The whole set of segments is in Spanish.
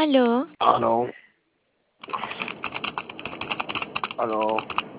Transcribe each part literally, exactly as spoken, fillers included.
Aló, Aló, aló,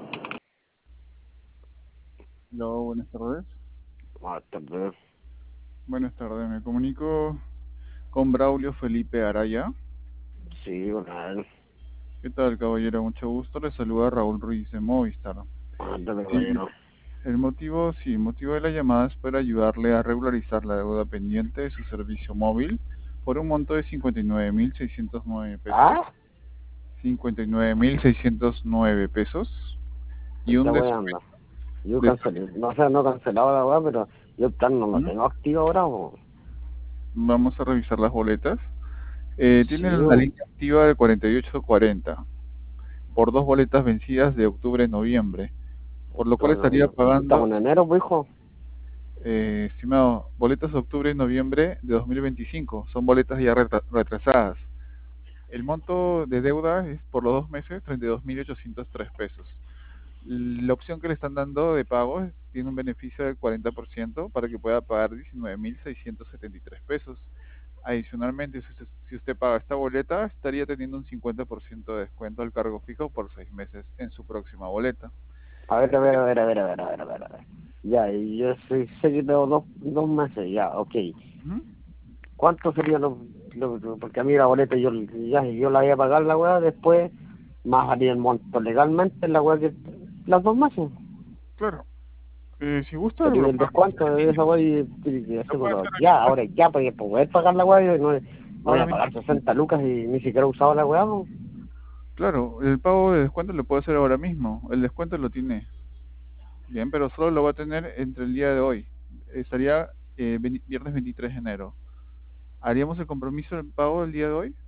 Hola, buenas tardes. buenas tardes. Buenas tardes, me comunico con Braulio Felipe Araya. Sí, con él. ¿Qué tal, caballero? Mucho gusto. Le saluda Raúl Ruiz de Movistar. Ándale, El, caballero. el motivo, sí, el motivo de la llamada es para ayudarle a regularizar la deuda pendiente de su servicio móvil por un monto de cincuenta y nueve mil seiscientos nueve pesos. ¿Ah? cincuenta y nueve mil seiscientos nueve pesos Me y un está descuento. weando. Yo De, cancelé, no sé, no cancelaba la weá, pero yo el plan no lo ¿Mm? tengo activo ahora, o. Vamos a revisar las boletas. Eh, Sí, tienen la o. línea activa de cuarenta y ocho cuarenta por dos boletas vencidas de octubre-noviembre, por lo cual estaría Pero, estamos pagando, en enero, pues, hijo. eh, estimado, boletas de octubre y noviembre de dos mil veinticinco, son boletas ya retra- retrasadas. El monto de deuda es por los dos meses treinta y dos mil ochocientos tres pesos. La opción que le están dando de pago es- tiene un beneficio del cuarenta por ciento para que pueda pagar diecinueve mil seiscientos setenta y tres pesos. Adicionalmente, si usted, si usted paga esta boleta, estaría teniendo un cincuenta por ciento de descuento al cargo fijo por seis meses en su próxima boleta. A ver, a ver, a ver, a ver, a ver, a ver, a ver, a ver. Ya, y yo sé, sé que tengo dos, dos meses, ya, ok. Ujú. ¿Cuánto sería lo, lo, lo- porque a mí la boleta yo, ya, yo la voy a pagar la weá, después más haría el monto legalmente la weá que las dos meses. Claro. Eh, si gusta, Pero y lo el puede hacer descuento en de esa línea. weá, y, y Lo puede aseguro, hacer en ya, línea. ahora ya, para poder pagar la weá, yo no, no voy Ahora a mismo. pagar sesenta lucas y ni siquiera he usado la weá, ¿no? Claro, el pago de descuento lo puede hacer ahora mismo. El descuento lo tiene. Bien, pero solo lo va a tener entre el día de hoy. Estaría eh, ve- viernes veintitrés de enero. ¿Haríamos el compromiso del pago el día de hoy?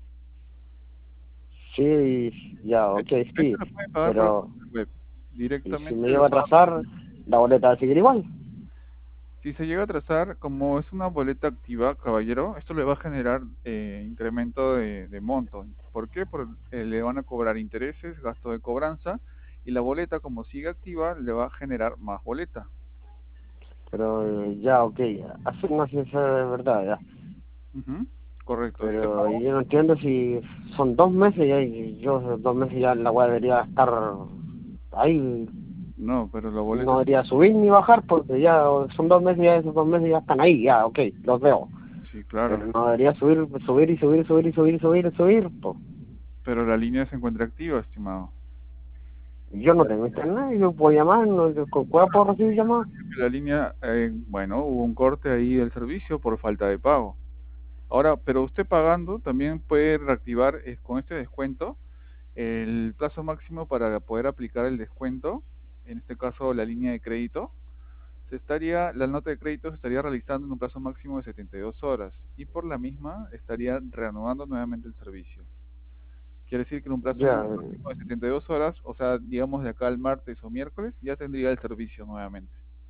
Sí, ya, ok, Este, este sí, lo puede pagar por la pero página web. y si Directamente me llevo lo a paga. atrasar, la boleta va a seguir igual. Si se llega a atrasar, como es una boleta activa, caballero, esto le va a generar eh, incremento de, de monto. ¿Por qué? Porque le van a cobrar intereses, gasto de cobranza, y la boleta, como sigue activa, le va a generar más boleta. Pero eh, ya, ok, así no sé si es verdad, ya. Ujú. Correcto. Este Pero pago, yo no entiendo si son dos meses ya, y yo esos dos meses ya la weá debería estar ahí, no, pero la boleta no es... debería subir ni bajar porque ya son dos meses, ya esos dos meses ya están ahí, ya, ok, los veo. Sí, claro. Pero no debería subir, subir y subir, subir y subir y subir y subir, pues. Pero la línea se encuentra activa, estimado. Yo no tengo internet, yo puedo llamar, no, yo, ¿con cuál puedo recibir llamadas? La línea, eh, bueno, hubo un corte ahí del servicio por falta de pago. Ahora, pero usted pagando también puede reactivar eh, con este descuento el plazo máximo para poder aplicar el descuento, en este caso la línea de crédito. Se estaría, la nota de crédito se estaría realizando en un plazo máximo de setenta y dos horas y por la misma estaría reanudando nuevamente el servicio. Quiere decir que en un plazo Ya, máximo de setenta y dos horas, o sea, digamos de acá al martes o miércoles, ya tendría el servicio nuevamente.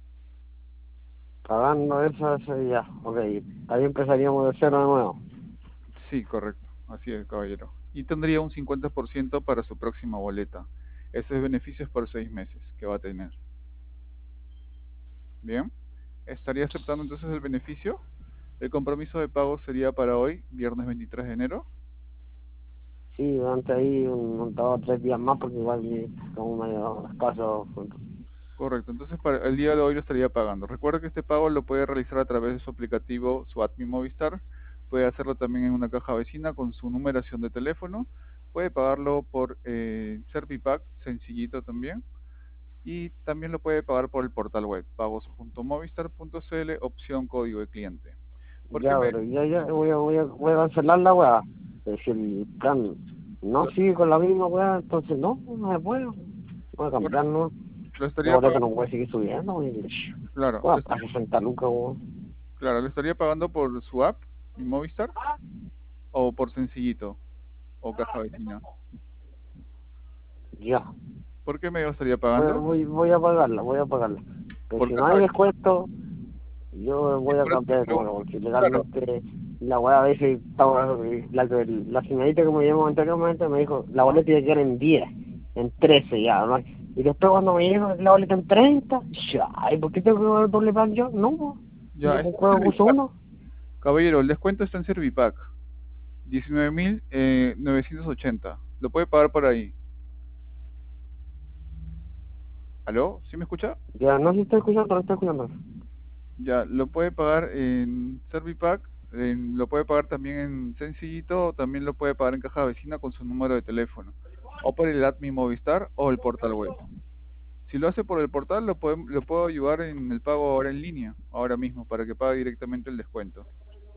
pagando eso, eso ya, ok, ahí empezaríamos de cero de nuevo. Sí, correcto, así es, caballero. Y tendría un cincuenta por ciento para su próxima boleta. Ese es beneficios por seis meses que va a tener. Bien, ¿estaría aceptando entonces el beneficio? El compromiso de pago sería para hoy, viernes veintitrés de enero. Sí, durante ahí un, un dos o tres días más porque igual que como medio escaso. Correcto, entonces para el día de hoy lo estaría pagando. Recuerda que este pago lo puede realizar a través de su aplicativo, su Admi Movistar. Puede hacerlo también en una caja vecina con su numeración de teléfono. Puede pagarlo por eh, Servipack, sencillito también. Y también lo puede pagar por el portal web, pagos punto movistar punto cl, opción código de cliente. ¿Por qué Ya, me pero ya, ya, voy a, voy a, voy a cancelar la weá. Es si el plan no sigue con la misma weá, entonces no, no se puede. Voy a cambiar, correcto? ¿no? Lo La estaría boleta pagando, no puede seguir subiendo, wey. claro, lo Bueno, a estaría, sesenta lucas, weón. claro, lo estaría pagando por su app, mi Movistar, o por sencillito, o caja vecina. Ya. ¿Por qué me lo estaría Voy, pagando? voy, voy a pagarla, voy a pagarla. Pero Por si no caja hay vecina. descuento, yo Sí, voy a por eso le cambiar de pregunto. número, porque Claro, legalmente la weá a veces estaba, la, la señorita que me llamó anteriormente me dijo, la boleta ya queda en diez, en trece ya, ¿no? Y después cuando me dijo la boleta en treinta, ya, ¿y por qué tengo que ver doble pan yo? No, ya yo con está en juego puse Servipack. uno. Caballero, el descuento está en Servipack. diecinueve mil novecientos ochenta. Lo puede pagar por ahí. ¿Aló? ¿Sí me escucha? Ya, no se está escuchando, no está escuchando. Ya, lo puede pagar en Servipack, en- lo puede pagar también en Sencillito, o también lo puede pagar en Caja Vecina con su número de teléfono, o por el Admi Movistar o el portal web. Si lo hace por el portal, lo, puedo- lo puedo ayudar en el pago ahora en línea, ahora mismo, para que pague directamente el descuento.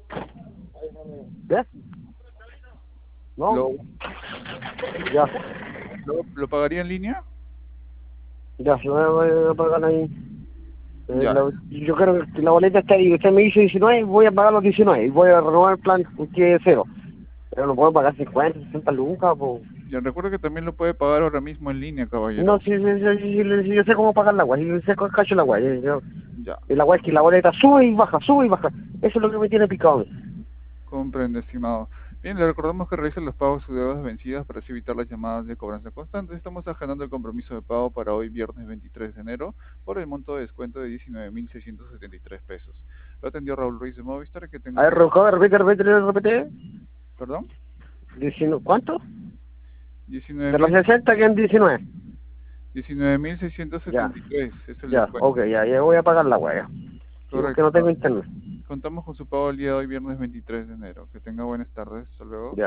¿Ya? ¿No? ¿Lo, Ya, lo, lo pagaría en línea? ya, se va a pagar ahí. Eh, Ya, la- yo creo que la boleta está ahí. Usted me dice diecinueve, voy a pagar los diecinueve. Y voy a renovar el plan que es cero. Pero no puedo pagar cincuenta, sesenta lucas, pues. ya recuerdo que también lo puede pagar ahora mismo en línea, No, caballero. sí, sí, sí, sí, sí, sí, yo sé cómo pagar la agua, yo sé cómo cacho la agua. Yo, yo- Ya, el agua es que la boleta sube y baja, sube y baja. Eso es lo que me tiene picado. comprende, estimado. Bien, le recordamos que realice los pagos de sus deudas vencidas para así evitar las llamadas de cobranza constantes. Estamos agendando el compromiso de pago para hoy, viernes veintitrés de enero, por el monto de descuento de diecinueve mil seiscientos setenta y tres pesos. Lo atendió Raúl Ruiz de Movistar, que tenga A ver, un buen... Rocco, repite, repite, repite. ¿Perdón? diecinueve, ¿cuánto? diecinueve De los mil sesenta quedan diecinueve. diecinueve mil seiscientos Ya, setenta y tres es el ya, descuento. ok, ya, ya voy a pagar la agua, ya. Sí, porque Correcto. no tengo internet. Contamos con su pago el día de hoy, viernes veintitrés de enero. Que tenga buenas tardes. Hasta luego. Ya.